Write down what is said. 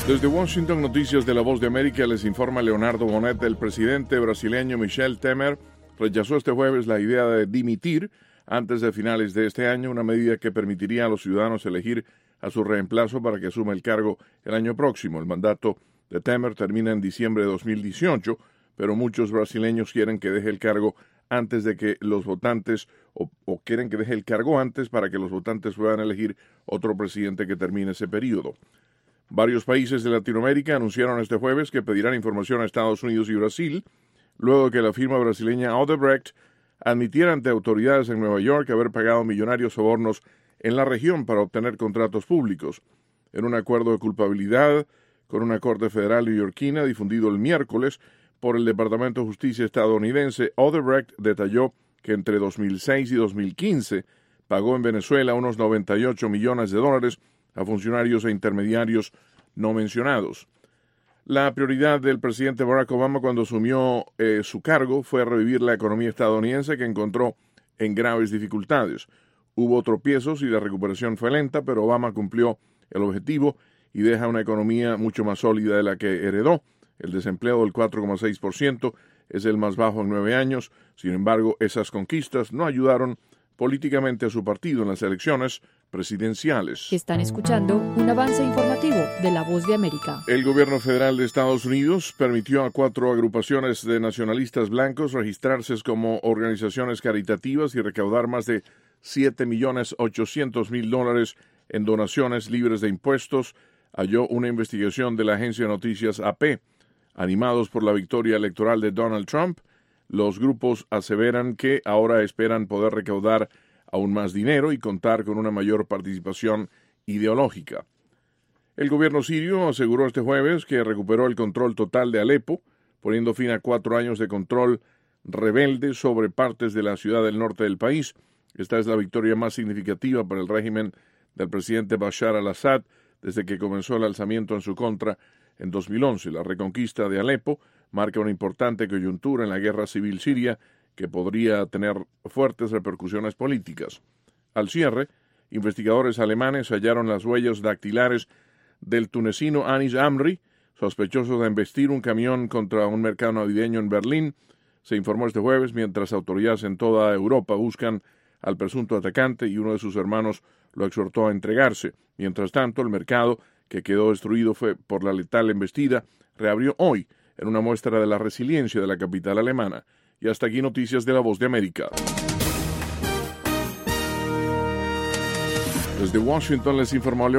Desde Washington, Noticias de La Voz de América, les informa Leonardo Bonet. El presidente brasileño Michel Temer rechazó este jueves la idea de dimitir antes de finales de este año, una medida que permitiría a los ciudadanos elegir a su reemplazo para que asuma el cargo el año próximo. El mandato de Temer termina en diciembre de 2018, pero muchos brasileños quieren que deje el cargo antes de que los votantes, o quieren que deje el cargo antes para que los votantes puedan elegir otro presidente que termine ese periodo. Varios países de Latinoamérica anunciaron este jueves que pedirán información a Estados Unidos y Brasil, luego de que la firma brasileña Odebrecht admitiera ante autoridades en Nueva York haber pagado millonarios sobornos en la región para obtener contratos públicos. En un acuerdo de culpabilidad con una corte federal neoyorquina difundido el miércoles por el Departamento de Justicia estadounidense, Odebrecht detalló que entre 2006 y 2015 pagó en Venezuela unos 98 millones de dólares a funcionarios e intermediarios no mencionados. La prioridad del presidente Barack Obama cuando asumió su cargo fue revivir la economía estadounidense, que encontró en graves dificultades. Hubo tropiezos y la recuperación fue lenta, pero Obama cumplió el objetivo y deja una economía mucho más sólida de la que heredó. El desempleo del 4,6% es el más bajo en 9 años. Sin embargo, esas conquistas no ayudaron políticamente a su partido en las elecciones presidenciales. Están escuchando un avance informativo de La Voz de América. El gobierno federal de Estados Unidos permitió a 4 agrupaciones de nacionalistas blancos registrarse como organizaciones caritativas y recaudar más de $7.800.000 en donaciones libres de impuestos, halló una investigación de la agencia de noticias AP. Animados por la victoria electoral de Donald Trump, los grupos aseveran que ahora esperan poder recaudar aún más dinero y contar con una mayor participación ideológica. El gobierno sirio aseguró este jueves que recuperó el control total de Alepo, poniendo fin a 4 años de control rebelde sobre partes de la ciudad del norte del país. Esta es la victoria más significativa para el régimen del presidente Bashar al-Assad desde que comenzó el alzamiento en su contra en 2011. La reconquista de Alepo marca una importante coyuntura en la guerra civil siria que podría tener fuertes repercusiones políticas. Al cierre, investigadores alemanes hallaron las huellas dactilares del tunecino Anis Amri, sospechoso de embestir un camión contra un mercado navideño en Berlín. Se informó este jueves mientras autoridades en toda Europa buscan al presunto atacante y uno de sus hermanos lo exhortó a entregarse. Mientras tanto, el mercado, que quedó destruido por la letal embestida, reabrió hoy en una muestra de la resiliencia de la capital alemana. Y hasta aquí Noticias de La Voz de América. Desde Washington les informó